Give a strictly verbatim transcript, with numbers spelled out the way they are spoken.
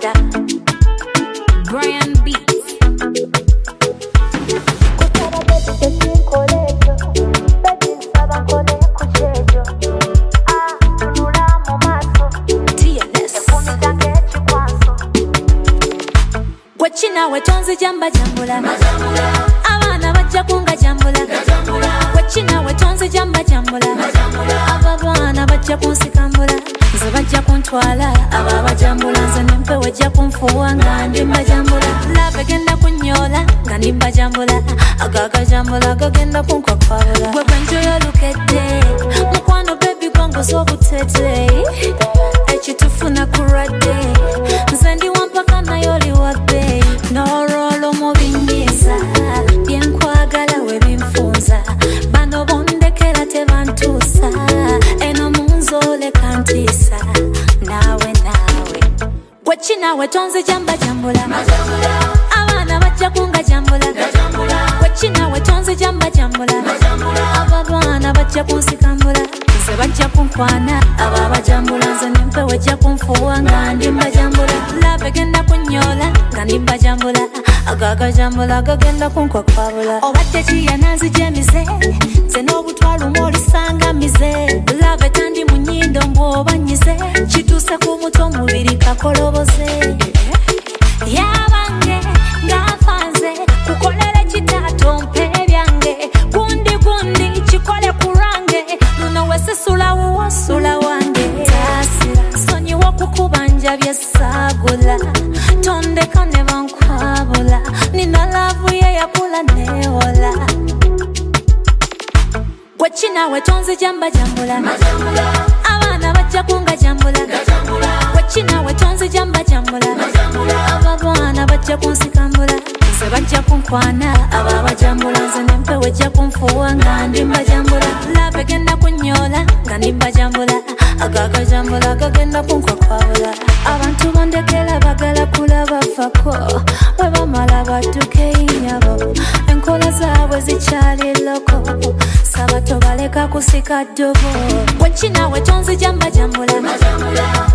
Wonder Brian Beats. Wachina wetonze jamba jambula abana bajja kunga jambula wachina wetonze jamba jambula abana bajja kunsikambula nze bajja kuntwala ababa jambula nze nempe wajja kunfuwa nga ndimba jambula love genda kunyola nga ndimba jambula agaga jambula gagenda kunkwakfabula gwe gwenjoyo lukedde mukwano baby gwangu z'obutete ekitufuna kuradde nze ndi wampaka nayo liwadde n'olwolo mu binyiza byenkwagala we binfunza bano bondekera tebantuusa eno munzole kantiisa naawe naawe wachina wetonze jamba jambula abaana bajja kunga jambula wachina wetonze jamba jambula abaana bajja kunsikambula nze bajja kunkwana ababa jambula nze nempe wajja kunfuwa nga ndimba jambula love genda kunyola nga ndimba jambula agaga jambula gagenda kunkwakfabula obadde kiyananzi gyemize nze n'obutwala omuolisanga mize love tandi mu nnyindo mbwobanyize kituuse ku muto omubiri kakoloboze yabange ng'afanze kukolera kitaato mpe byange gundi gundi kikole ku lwange luno wesisula wuwasula wange taasira sonyiwa kukubanja byessaagula tondeka ne bankwabula nina laavu ye yakula newola wachina wetonze jamba jambula abaana bajja kunga jambula wachina wetonze jamba jambula abaana bajja kunsikambula nze bajja kunkwana ababa jambula nze nempe wajja kunfuwa nga ndimba jambula love genda kunyola nga ndimba jambula agaga jambula gagenda kunkwakfabula abantu bondekera bagala kulabafako bwe bamala badduke inyabo enkola zaabwe zikyali loko sabato baleka kusika ddobo wachina wetonze jamba jambula